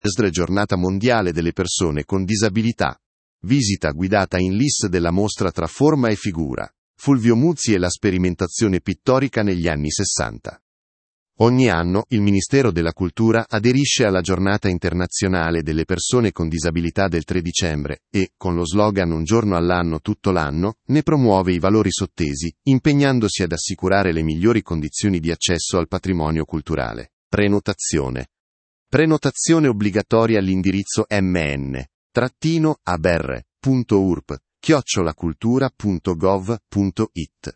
Giornata mondiale delle persone con disabilità. Visita guidata in LIS della mostra Tra forma e figura. Fulvio Muzzi e la sperimentazione pittorica negli anni 60. Ogni anno il Ministero della Cultura aderisce alla Giornata internazionale delle persone con disabilità del 3 dicembre e, con lo slogan Un giorno all'anno tutto l'anno, ne promuove i valori sottesi, impegnandosi ad assicurare le migliori condizioni di accesso al patrimonio culturale. Prenotazione. Prenotazione obbligatoria all'indirizzo mn-aber.urp@cultura.gov.it